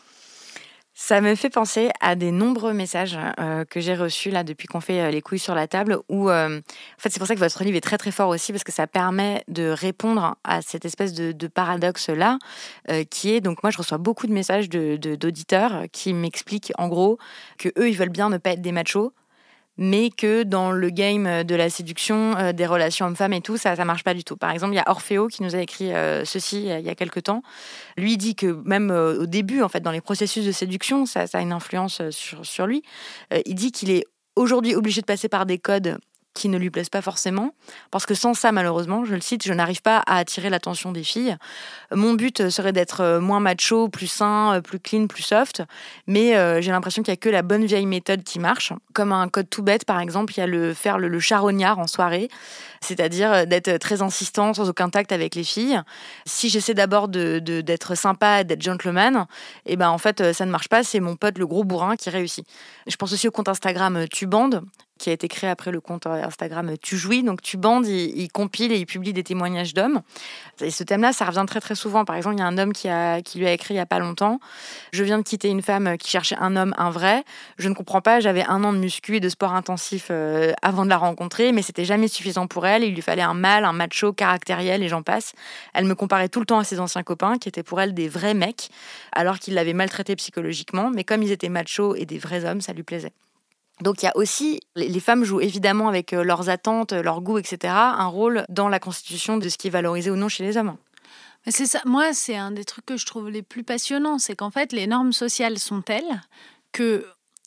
Speaker 2: Ça me fait penser à des nombreux messages que j'ai reçus là depuis qu'on fait les couilles sur la table où, en fait, c'est pour ça que votre livre est très très fort aussi parce que ça permet de répondre à cette espèce de paradoxe-là qui est, donc moi je reçois beaucoup de messages d'auditeurs qui m'expliquent en gros que eux ils veulent bien ne pas être des machos, mais que dans le game de la séduction, des relations hommes-femmes et tout, ça marche pas du tout. Par exemple, il y a Orfeo qui nous a écrit ceci il y a quelques temps. Lui dit que même au début, en fait, dans les processus de séduction, ça a une influence sur lui. Il dit qu'il est aujourd'hui obligé de passer par des codes qui ne lui plaisent pas forcément, parce que sans ça, malheureusement, je le cite, je n'arrive pas à attirer l'attention des filles. Mon but serait d'être moins macho, plus sain, plus clean, plus soft, mais j'ai l'impression qu'il n'y a que la bonne vieille méthode qui marche. Comme un code tout bête, par exemple, il y a faire le charognard en soirée, c'est-à-dire d'être très insistant, sans aucun tact avec les filles. Si j'essaie d'abord d'être sympa, d'être gentleman, en fait, ça ne marche pas, c'est mon pote le gros bourrin qui réussit. Je pense aussi au compte Instagram Tubande, qui a été créé après le compte Instagram Tu Jouis. Donc Tubande, il compile et il publie des témoignages d'hommes. Et ce thème-là, ça revient très très souvent. Par exemple, il y a un homme qui lui a écrit il n'y a pas longtemps « Je viens de quitter une femme qui cherchait un homme, un vrai. Je ne comprends pas, j'avais 1 an de muscu et de sport intensif avant de la rencontrer, mais c'était jamais suffisant pour elle. Il lui fallait un mâle, un macho, caractériel et j'en passe. Elle me comparait tout le temps à ses anciens copains qui étaient pour elle des vrais mecs, alors qu'ils l'avaient maltraité psychologiquement. Mais comme ils étaient machos et des vrais hommes, ça lui plaisait. » Donc il y a aussi, les femmes jouent évidemment avec leurs attentes, leurs goûts, etc., un rôle dans la constitution de ce qui est valorisé ou non chez les hommes.
Speaker 3: Mais c'est ça. Moi, c'est un des trucs que je trouve les plus passionnants, c'est qu'en fait, les normes sociales sont telles que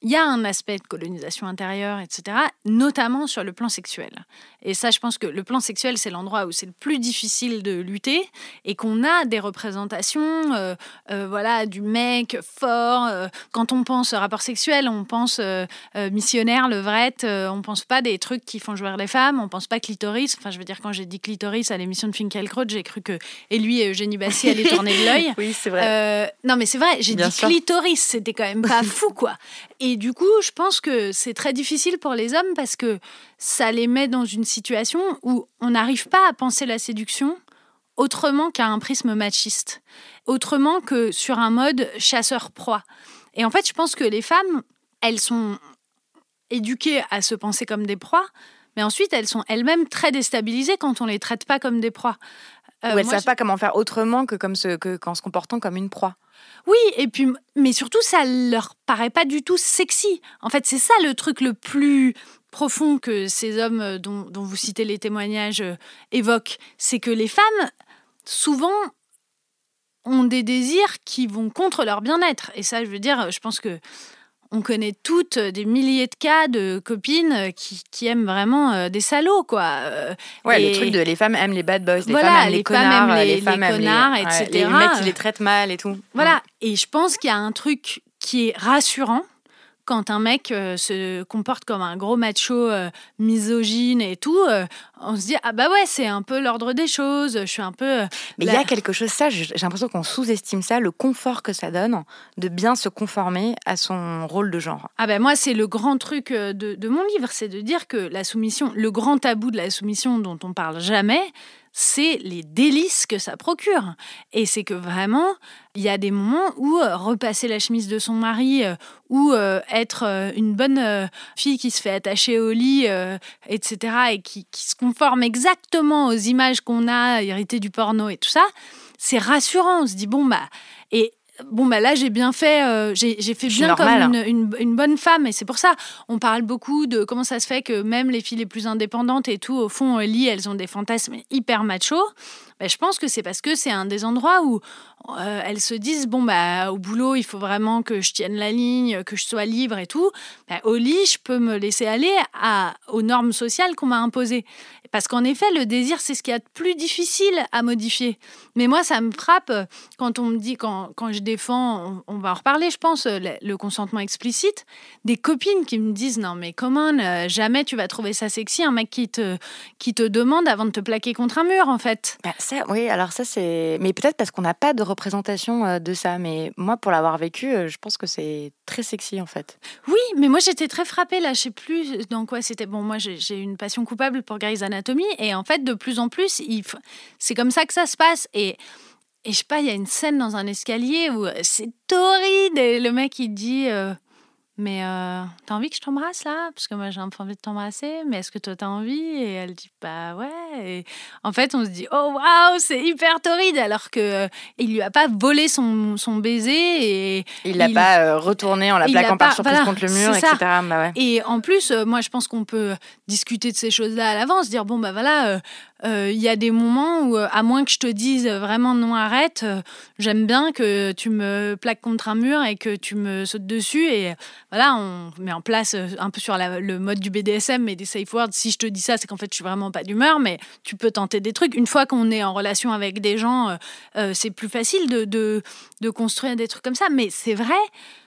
Speaker 3: il y a un aspect de colonisation intérieure, etc., notamment sur le plan sexuel. Et ça, je pense que le plan sexuel, c'est l'endroit où c'est le plus difficile de lutter et qu'on a des représentations du mec fort. Quand on pense rapport sexuel, on pense missionnaire, levrette, on pense pas des trucs qui font jouir les femmes, on pense pas clitoris. Enfin, je veux dire, quand j'ai dit clitoris à l'émission de Finkielkraut, j'ai cru que lui et Eugénie Bassi allaient tourner de l'œil.
Speaker 2: Oui, c'est vrai.
Speaker 3: Non, mais c'est vrai, j'ai
Speaker 2: Bien
Speaker 3: dit
Speaker 2: sûr.
Speaker 3: clitoris, c'était quand même pas fou, quoi. Et du coup, je pense que c'est très difficile pour les hommes parce que ça les met dans une situation où on n'arrive pas à penser la séduction autrement qu'à un prisme machiste, autrement que sur un mode chasseur-proie. Et en fait, je pense que les femmes, elles sont éduquées à se penser comme des proies, mais ensuite, elles sont elles-mêmes très déstabilisées quand on les traite pas comme des proies.
Speaker 2: Ou elles ne savent pas comment faire autrement qu'en se comportant comme une proie.
Speaker 3: Oui, et puis, mais surtout, ça leur paraît pas du tout sexy. En fait, c'est ça le truc le plus profond que ces hommes dont vous citez les témoignages évoquent. C'est que les femmes, souvent, ont des désirs qui vont contre leur bien-être. Et ça, je veux dire, je pense que on connaît toutes des milliers de cas de copines qui aiment vraiment des salauds, quoi.
Speaker 2: Le truc de les femmes aiment les bad boys, les femmes aiment les
Speaker 3: femmes
Speaker 2: connards,
Speaker 3: aiment
Speaker 2: les femmes aiment
Speaker 3: connards,
Speaker 2: les,
Speaker 3: etc.
Speaker 2: les mecs qui les traitent mal et tout.
Speaker 3: Voilà, et je pense qu'il y a un truc qui est rassurant quand un mec se comporte comme un gros macho misogyne et tout, on se dit ah bah ouais, c'est un peu l'ordre des choses, je suis un peu
Speaker 2: mais il y a quelque chose, ça j'ai l'impression qu'on sous-estime ça, le confort que ça donne de bien se conformer à son rôle de genre.
Speaker 3: Ah ben moi c'est le grand truc de mon livre, c'est de dire que la soumission, le grand tabou de la soumission dont on parle jamais, c'est les délices que ça procure. Et c'est que vraiment, il y a des moments où repasser la chemise de son mari ou être une bonne fille qui se fait attacher au lit, etc., et qui se conforme exactement aux images qu'on a héritées du porno et tout ça, c'est rassurant. On se dit, là, j'ai bien fait, j'ai fait bien
Speaker 2: normal,
Speaker 3: comme une bonne femme. Et c'est pour ça, on parle beaucoup de comment ça se fait que même les filles les plus indépendantes et tout, au fond, au lit, elles ont des fantasmes hyper machos. Ben, je pense que c'est parce que c'est un des endroits où elles se disent, au boulot, il faut vraiment que je tienne la ligne, que je sois libre et tout. Ben, au lit, je peux me laisser aller aux normes sociales qu'on m'a imposées. Parce qu'en effet, le désir, c'est ce qu'il y a de plus difficile à modifier. Mais moi, ça me frappe quand on me dit, quand je défends, on va en reparler, je pense, le consentement explicite, des copines qui me disent, non mais comment, jamais tu vas trouver ça sexy, un mec qui te demande avant de te plaquer contre un mur, en fait.
Speaker 2: Oui, alors ça c'est... Mais peut-être parce qu'on n'a pas de représentation de ça. Mais moi, pour l'avoir vécu, je pense que c'est très sexy, en fait.
Speaker 3: Oui, mais moi, j'étais très frappée, là, je sais plus dans quoi c'était. Bon, moi, j'ai une passion coupable pour Grey's Anatomy. Et en fait, de plus en plus, c'est comme ça que ça se passe. Et je sais pas, il y a une scène dans un escalier où c'est torride. Et le mec, il dit... Mais t'as envie que je t'embrasse là? Parce que moi j'ai un peu envie de t'embrasser, mais est-ce que toi t'as envie? Et elle dit bah ouais. Et en fait on se dit oh waouh, c'est hyper torride, alors que il lui a pas volé son baiser et
Speaker 2: il l'a pas retourné en la plaquant par surprise contre le mur, etc. Bah ouais.
Speaker 3: Et en plus, moi je pense qu'on peut discuter de ces choses-là à l'avance, dire bon bah voilà. Il y a des moments où, à moins que je te dise vraiment non, arrête, j'aime bien que tu me plaques contre un mur et que tu me sautes dessus. Et voilà, on met en place un peu sur le mode du BDSM, mais des safe words. Si je te dis ça, c'est qu'en fait, je suis vraiment pas d'humeur, mais tu peux tenter des trucs. Une fois qu'on est en relation avec des gens, c'est plus facile de construire des trucs comme ça. Mais c'est vrai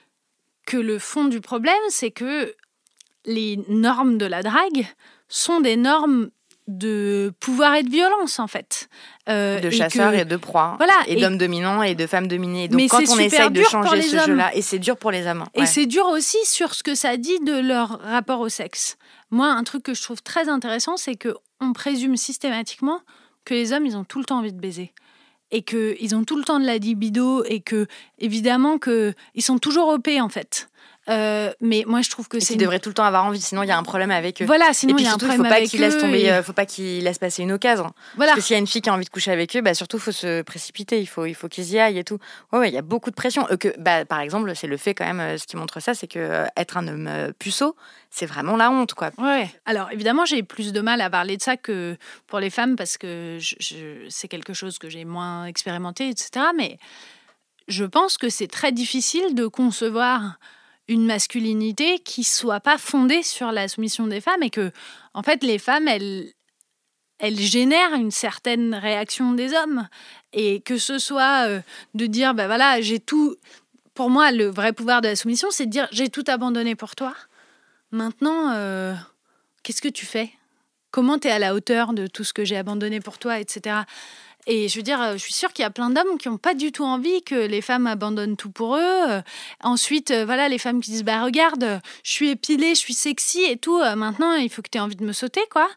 Speaker 3: que le fond du problème, c'est que les normes de la drague sont des normes de pouvoir et de violence, en fait.
Speaker 2: De chasseurs et de proies.
Speaker 3: Voilà,
Speaker 2: et d'hommes dominants et de femmes dominées. Donc
Speaker 3: mais
Speaker 2: quand on essaye de changer ce
Speaker 3: hommes.
Speaker 2: jeu-là, et c'est dur pour les hommes.
Speaker 3: Et c'est dur aussi sur ce que ça dit de leur rapport au sexe. Moi, un truc que je trouve très intéressant, c'est qu'on présume systématiquement que les hommes, ils ont tout le temps envie de baiser. Et qu'ils ont tout le temps de la libido, et que, évidemment, ils sont toujours OP, en fait. Mais moi je trouve que c'est...
Speaker 2: Ils devraient tout le temps avoir envie, sinon il y a un problème avec eux.
Speaker 3: Voilà, sinon il y a un problème avec eux.
Speaker 2: Faut pas qu'ils laissent passer une occasion.
Speaker 3: Voilà.
Speaker 2: Parce que s'il y a une fille qui a envie de coucher avec eux, surtout il faut se précipiter, il faut qu'ils y aillent et tout. Ouais, il y a beaucoup de pression. Par exemple, c'est le fait quand même, ce qui montre ça, c'est que être un homme puceau, c'est vraiment la honte, quoi.
Speaker 3: Ouais. Alors évidemment, j'ai plus de mal à parler de ça que pour les femmes, parce que c'est quelque chose que j'ai moins expérimenté, etc. Mais je pense que c'est très difficile de concevoir une masculinité qui soit pas fondée sur la soumission des femmes et que, en fait, les femmes, elles génèrent une certaine réaction des hommes. Et que ce soit de dire, ben voilà, j'ai tout... Pour moi, le vrai pouvoir de la soumission, c'est de dire, j'ai tout abandonné pour toi. Maintenant, qu'est-ce que tu fais ? Comment tu es à la hauteur de tout ce que j'ai abandonné pour toi, etc. Et je veux dire, je suis sûre qu'il y a plein d'hommes qui n'ont pas du tout envie que les femmes abandonnent tout pour eux. Ensuite, voilà, les femmes qui disent, bah regarde, je suis épilée, je suis sexy et tout. Maintenant, il faut que tu aies envie de me sauter, quoi.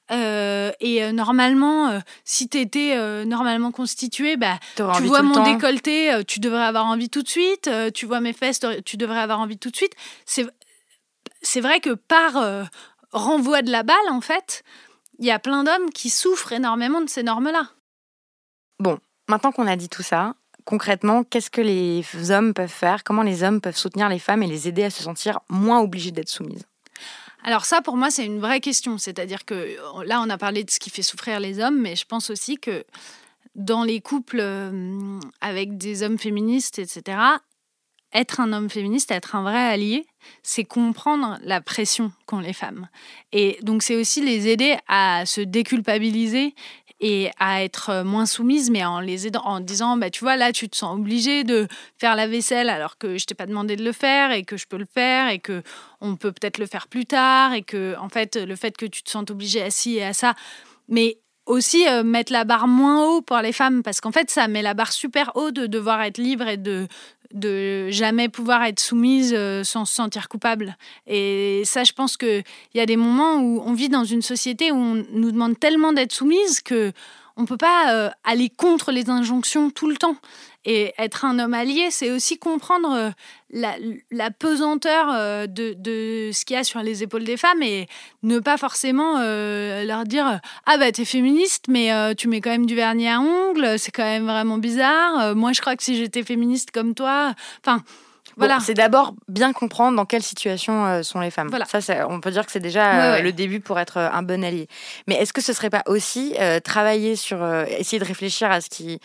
Speaker 3: Normalement, si tu étais normalement constituée, bah, tu vois mon décolleté, tu devrais avoir envie tout de suite. Tu vois mes fesses, tu devrais avoir envie tout de suite. C'est vrai que par renvoi de la balle, en fait, il y a plein d'hommes qui souffrent énormément de ces normes-là.
Speaker 2: Bon, maintenant qu'on a dit tout ça, concrètement, qu'est-ce que les hommes peuvent faire ? Comment les hommes peuvent soutenir les femmes et les aider à se sentir moins obligées d'être soumises ?
Speaker 3: Alors ça, pour moi, c'est une vraie question. C'est-à-dire que là, on a parlé de ce qui fait souffrir les hommes, mais je pense aussi que dans les couples avec des hommes féministes, etc., être un homme féministe, être un vrai allié, c'est comprendre la pression qu'ont les femmes. Et donc, c'est aussi les aider à se déculpabiliser et à être moins soumises, mais en les aidant, en disant, bah, tu vois, là, tu te sens obligée de faire la vaisselle alors que je t'ai pas demandé de le faire et que je peux le faire et que on peut peut-être le faire plus tard et que, en fait, le fait que tu te sentes obligée à ci et à ça, mais aussi mettre la barre moins haut pour les femmes, parce qu'en fait, ça met la barre super haut de devoir être libre et de jamais pouvoir être soumise sans se sentir coupable. Et ça, je pense qu'il y a des moments où on vit dans une société où on nous demande tellement d'être soumise qu'on ne peut pas aller contre les injonctions tout le temps. Et être un homme allié, c'est aussi comprendre la pesanteur de ce qu'il y a sur les épaules des femmes et ne pas forcément leur dire « Ah bah t'es féministe, mais tu mets quand même du vernis à ongles, c'est quand même vraiment bizarre. Moi, je crois que si j'étais féministe comme toi... » Enfin, voilà.
Speaker 2: Bon, c'est d'abord bien comprendre dans quelle situation sont les femmes.
Speaker 3: Voilà.
Speaker 2: Ça, on peut dire que c'est déjà
Speaker 3: ouais.
Speaker 2: le début pour être un bon allié. Mais est-ce que ce serait pas aussi travailler sur... essayer de réfléchir à ce qui...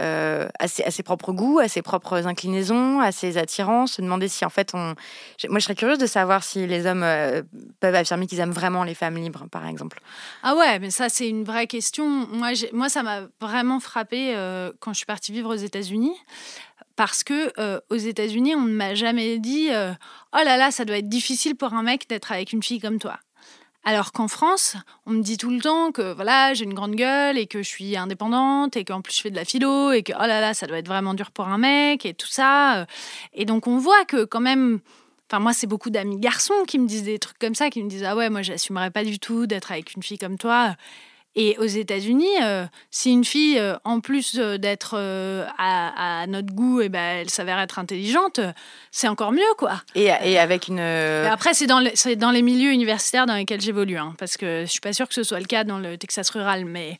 Speaker 2: à ses propres goûts, à ses propres inclinaisons, à ses attirances, se demander si en fait moi je serais curieuse de savoir si les hommes peuvent affirmer qu'ils aiment vraiment les femmes libres, par exemple.
Speaker 3: Ah ouais, mais ça c'est une vraie question. Moi ça m'a vraiment frappée quand je suis partie vivre aux États-Unis. Parce que aux États-Unis, on ne m'a jamais dit oh là là, ça doit être difficile pour un mec d'être avec une fille comme toi. Alors qu'en France, on me dit tout le temps que voilà, j'ai une grande gueule et que je suis indépendante et qu'en plus je fais de la philo et que oh là là, ça doit être vraiment dur pour un mec et tout ça. Et donc on voit que quand même, enfin moi c'est beaucoup d'amis garçons qui me disent des trucs comme ça, qui me disent ah ouais, moi j'assumerais pas du tout d'être avec une fille comme toi. Et aux États-Unis, si une fille, en plus d'être à notre goût, elle s'avère être intelligente, c'est encore mieux, quoi.
Speaker 2: Et avec une...
Speaker 3: Après, c'est dans les milieux universitaires dans lesquels j'évolue, hein, parce que je suis pas sûre que ce soit le cas dans le Texas rural, mais...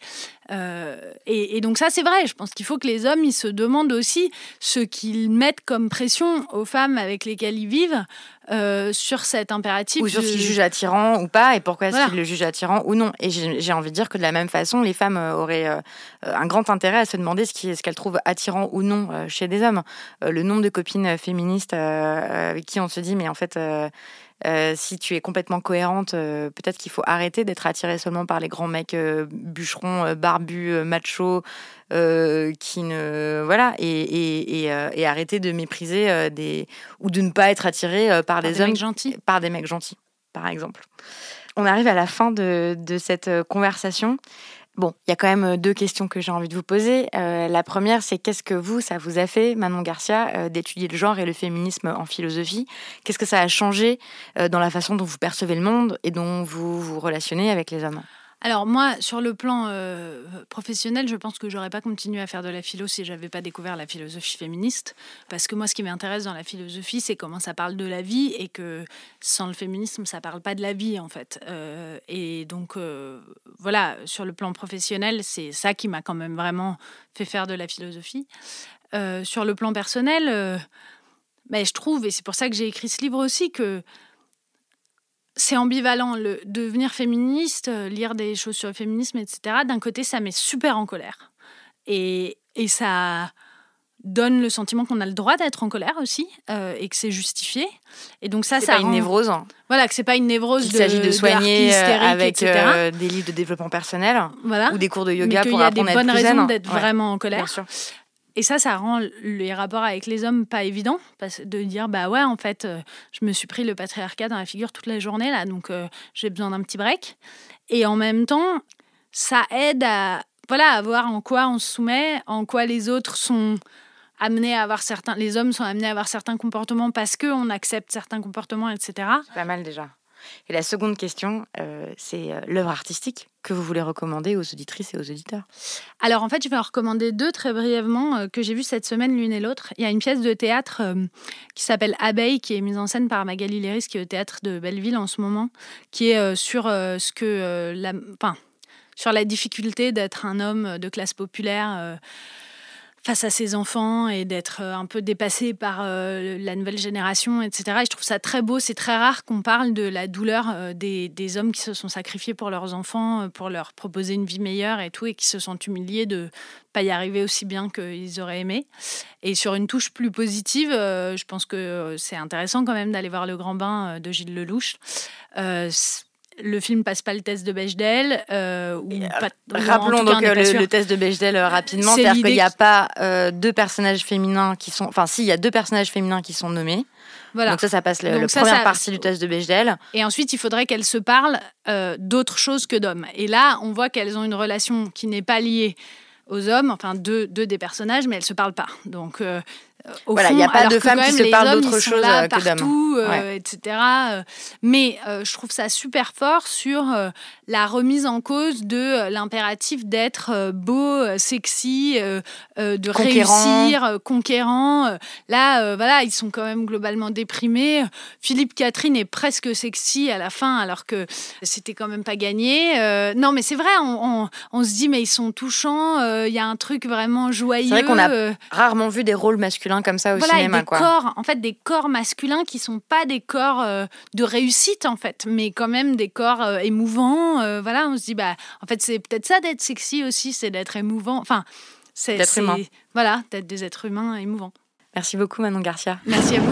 Speaker 3: Et donc ça, c'est vrai. Je pense qu'il faut que les hommes, ils se demandent aussi ce qu'ils mettent comme pression aux femmes avec lesquelles ils vivent sur cet impératif.
Speaker 2: Ou sur ce qu'ils jugent attirant ou pas, et pourquoi
Speaker 3: voilà.
Speaker 2: est-ce qu'ils le jugent attirant ou non. Et j'ai envie de dire que de la même façon, les femmes auraient un grand intérêt à se demander ce qu'elles trouvent attirant ou non chez des hommes. Le nombre de copines féministes avec qui on se dit, mais en fait... si tu es complètement cohérente, peut-être qu'il faut arrêter d'être attirée seulement par les grands mecs bûcherons, barbus, machos, qui ne voilà et arrêter de mépriser ou de ne pas être attirée par des hommes
Speaker 3: gentils,
Speaker 2: par des mecs gentils, par exemple. On arrive à la fin de cette conversation. Bon, il y a quand même 2 questions que j'ai envie de vous poser. La première, c'est qu'est-ce que ça vous a fait, Manon Garcia, d'étudier le genre et le féminisme en philosophie ? Qu'est-ce que ça a changé dans la façon dont vous percevez le monde et dont vous vous relationnez avec les hommes ?
Speaker 3: Alors moi, sur le plan professionnel, je pense que j'aurais pas continué à faire de la philo si j'avais pas découvert la philosophie féministe. Parce que moi, ce qui m'intéresse dans la philosophie, c'est comment ça parle de la vie et que sans le féminisme, ça parle pas de la vie, en fait. Et donc, voilà, sur le plan professionnel, c'est ça qui m'a quand même vraiment fait faire de la philosophie. Sur le plan personnel, je trouve, et c'est pour ça que j'ai écrit ce livre aussi, que c'est ambivalent, le devenir féministe, lire des choses sur le féminisme, etc. D'un côté, ça met super en colère. Et ça donne le sentiment qu'on a le droit d'être en colère aussi et que c'est justifié. Et donc ça
Speaker 2: pas une névrose.
Speaker 3: Voilà, que c'est pas une névrose
Speaker 2: qu'il s'agit de soigner avec
Speaker 3: etc.
Speaker 2: Des livres de développement personnel
Speaker 3: voilà.
Speaker 2: ou des cours de yoga pour
Speaker 3: Mais
Speaker 2: apprendre à être plus zen.
Speaker 3: qu'il y a des bonnes raisons d'être vraiment en colère.
Speaker 2: Bien sûr.
Speaker 3: Et ça rend les rapports avec les hommes pas évidents, de dire en fait, je me suis pris le patriarcat dans la figure toute la journée là, donc j'ai besoin d'un petit break. Et en même temps, ça aide à voir en quoi on se soumet, en quoi les autres sont amenés à avoir les hommes sont amenés à avoir certains comportements parce qu'on accepte certains comportements, etc.
Speaker 2: C'est pas mal déjà. Et la seconde question, c'est l'œuvre artistique que vous voulez recommander aux auditrices et aux auditeurs.
Speaker 3: Alors en fait, je vais en recommander 2 très brièvement que j'ai vues cette semaine l'une et l'autre. Il y a une pièce de théâtre qui s'appelle Abeille, qui est mise en scène par Magali Léris, qui est au théâtre de Belleville en ce moment, qui est sur sur la difficulté d'être un homme de classe populaire face à ses enfants et d'être un peu dépassé par la nouvelle génération, etc. Et je trouve ça très beau. C'est très rare qu'on parle de la douleur des hommes qui se sont sacrifiés pour leurs enfants, pour leur proposer une vie meilleure et tout, et qui se sentent humiliés de ne pas y arriver aussi bien qu'ils auraient aimé. Et sur une touche plus positive, je pense que c'est intéressant quand même d'aller voir Le Grand Bain de Gilles Lelouch. Le film passe pas le test de Bechdel.
Speaker 2: Rappelons donc le test de Bechdel rapidement. C'est-à-dire qu'il n'y a pas 2 personnages féminins qui sont... Enfin, si, il y a 2 personnages féminins qui sont nommés. Voilà. Donc ça passe la première partie du test de Bechdel.
Speaker 3: Et ensuite, il faudrait qu'elles se parlent d'autre chose que d'hommes. Et là, on voit qu'elles ont une relation qui n'est pas liée aux hommes, enfin deux des personnages, mais elles se parlent pas. Donc...
Speaker 2: il n'y a pas de femmes qui se parlent d'autre chose que d'hommes.
Speaker 3: Etc. Mais je trouve ça super fort sur la remise en cause de l'impératif d'être beau, sexy, de réussir, conquérant. Là, ils sont quand même globalement déprimés. Philippe Catherine est presque sexy à la fin, alors que c'était quand même pas gagné. Non, mais c'est vrai, on se dit, mais ils sont touchants. Il y a un truc vraiment joyeux.
Speaker 2: C'est vrai qu'on a rarement vu des rôles masculins comme ça au cinéma,
Speaker 3: des corps masculins qui sont pas des corps de réussite en fait, mais quand même des corps émouvants. On se dit en fait c'est peut-être ça d'être sexy aussi, c'est d'être émouvant. Enfin,
Speaker 2: d'être humain.
Speaker 3: Voilà, d'être des êtres humains émouvants.
Speaker 2: Merci beaucoup Manon Garcia.
Speaker 3: Merci à vous.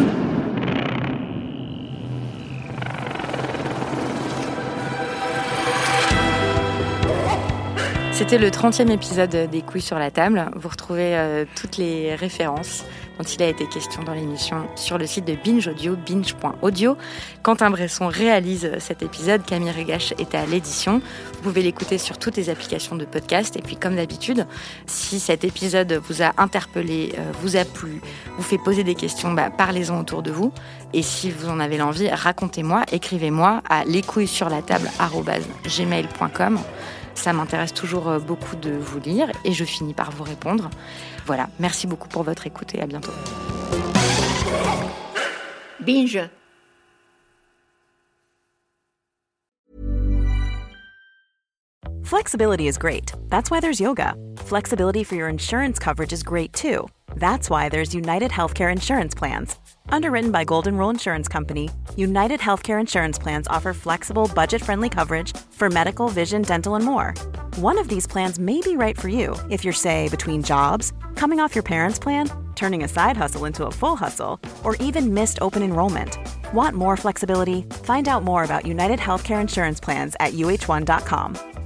Speaker 2: C'était le 30e épisode des Couilles sur la table. Vous retrouvez toutes les références dont il a été question dans l'émission sur le site de Binge Audio, binge.audio. Quentin Bresson réalise cet épisode, Camille Regache est à l'édition. Vous pouvez l'écouter sur toutes les applications de podcast. Et puis comme d'habitude, si cet épisode vous a interpellé, vous a plu, vous fait poser des questions, parlez-en autour de vous. Et si vous en avez l'envie, racontez-moi, écrivez-moi à lescouillessurlatable@gmail.com. Ça m'intéresse toujours beaucoup de vous lire et je finis par vous répondre. Voilà, merci beaucoup pour votre écoute et à bientôt.
Speaker 5: Binge.
Speaker 1: Flexibility is great. That's why there's yoga. Flexibility for your insurance coverage is great too. That's why there's United Healthcare Insurance Plans. Underwritten by Golden Rule Insurance Company, United Healthcare Insurance Plans offer flexible, budget-friendly coverage for medical, vision, dental, and more. One of these plans may be right for you if you're, say, between jobs, coming off your parents' plan, turning a side hustle into a full hustle, or even missed open enrollment. Want more flexibility? Find out more about United Healthcare Insurance Plans at uh1.com.